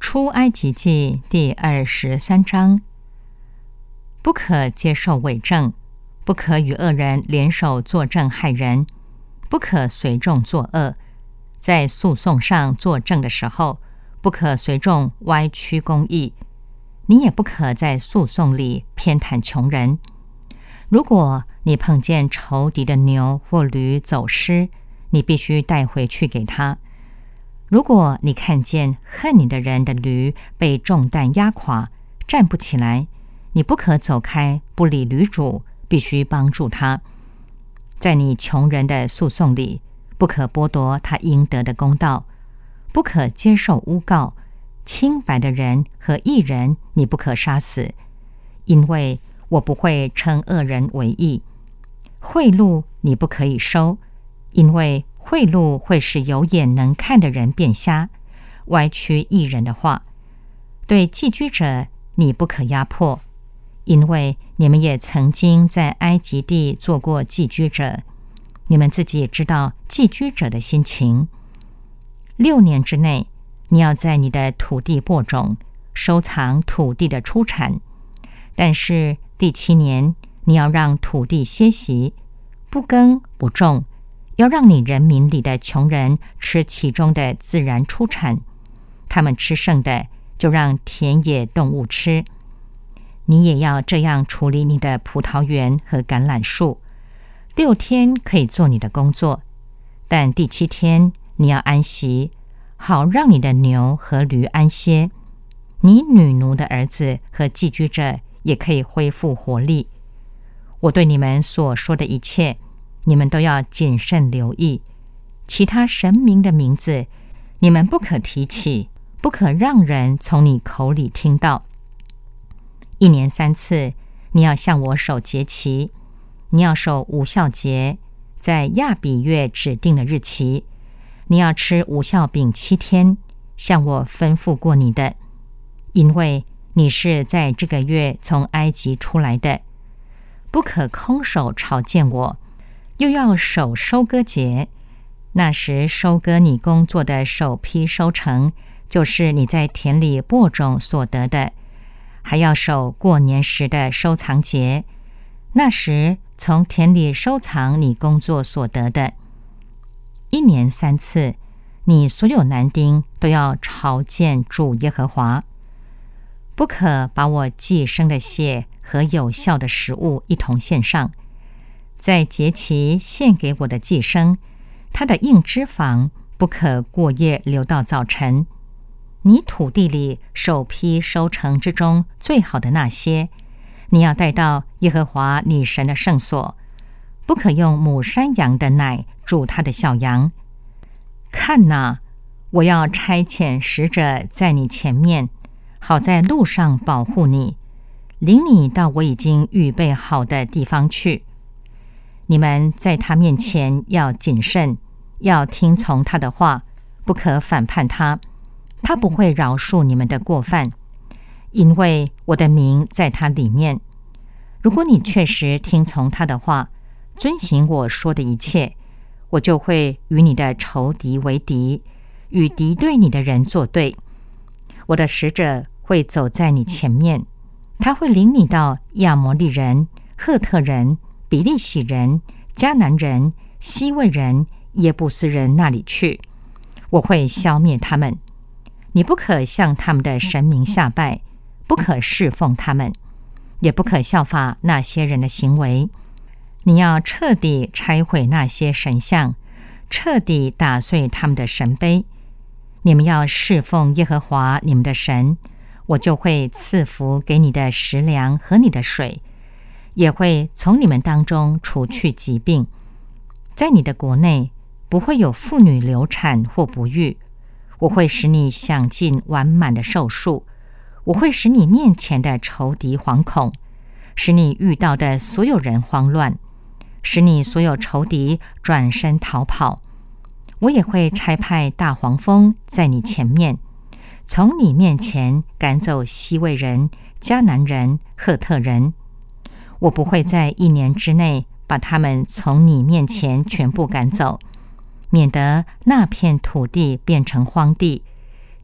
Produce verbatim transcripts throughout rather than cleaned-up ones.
出埃及记第二十三章，不可接受伪证，不可与恶人联手作证害人，不可随众作恶，在诉讼上作证的时候，不可随众歪曲公义，你也不可在诉讼里偏袒穷人。如果你碰见仇敌的牛或驴走失，你必须带回去给他。如果你看见恨你的人的驴被重担压垮，站不起来，你不可走开，不理驴主，必须帮助他。在你穷人的诉讼里，不可剥夺他应得的公道，不可接受诬告，清白的人和义人你不可杀死，因为我不会称恶人为义。贿赂你不可以收，因为贿赂会使有眼能看的人变瞎，歪曲义人的话。对寄居者你不可压迫，因为你们也曾经在埃及地做过寄居者，你们自己也知道寄居者的心情。六年之内，你要在你的土地播种，收藏土地的出产，但是第七年你要让土地歇息，不耕不种，要让你人民里的穷人吃其中的自然出产，他们吃剩的就让田野动物吃。你也要这样处理你的葡萄园和橄榄树。六天可以做你的工作，但第七天你要安息，好让你的牛和驴安歇。你女奴的儿子和寄居者也可以恢复活力。我对你们所说的一切，你们都要谨慎留意。其他神明的名字，你们不可提起，不可让人从你口里听到。一年三次，你要向我守节期，你要守无酵节，在亚比月指定的日期，你要吃无酵饼七天，像我吩咐过你的，因为你是在这个月从埃及出来的。不可空手朝见我，又要守收割节，那时收割你工作的首批收成，就是你在田里播种所得的。还要守过年时的收藏节，那时从田里收藏你工作所得的。一年三次，你所有男丁都要朝见主耶和华。不可把我寄生的血和有效的食物一同献上。在节期献给我的寄生，他的硬脂肪不可过夜留到早晨。你土地里首批收成之中最好的那些，你要带到耶和华你神的圣所。不可用母山羊的奶煮他的小羊。看哪，我要差遣使者在你前面，好在路上保护你，领你到我已经预备好的地方去。你们在他面前要谨慎，要听从他的话，不可反叛他，他不会饶恕你们的过犯，因为我的名在他里面。如果你确实听从他的话，遵行我说的一切，我就会与你的仇敌为敌，与敌对你的人作对。我的使者会走在你前面，他会领你到亚摩利人、赫特人、比利洗人、迦南人、西魏人、耶布斯人那里去。我会消灭他们。你不可向他们的神明下拜，不可侍奉他们，也不可效法那些人的行为。你要彻底拆毁那些神像，彻底打碎他们的神碑。你们要侍奉耶和华你们的神，我就会赐福给你的食粮和你的水，也会从你们当中除去疾病。在你的国内不会有妇女流产或不育。我会使你享尽完满的寿数，我会使你面前的仇敌惶恐，使你遇到的所有人慌乱，使你所有仇敌转身逃跑。我也会差派大黄蜂在你前面，从你面前赶走西魏人、迦南人、赫特人。我不会在一年之内把他们从你面前全部赶走，免得那片土地变成荒地，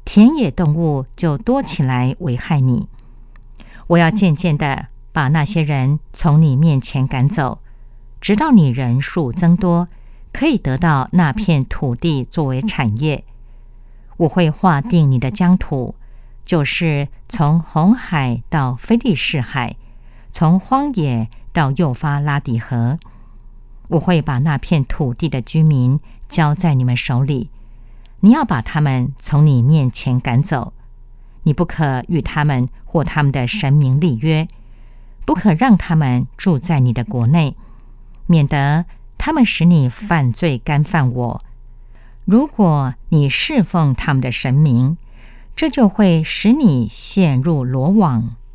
田野动物就多起来危害你。我要渐渐地把那些人从你面前赶走，直到你人数增多，可以得到那片土地作为产业。我会划定你的疆土，就是从红海到非利士海，从荒野到幼发拉底河。我会把那片土地的居民交在你们手里，你要把他们从你面前赶走。你不可与他们或他们的神明立约，不可让他们住在你的国内，免得他们使你犯罪干犯我。如果你侍奉他们的神明，这就会使你陷入罗网。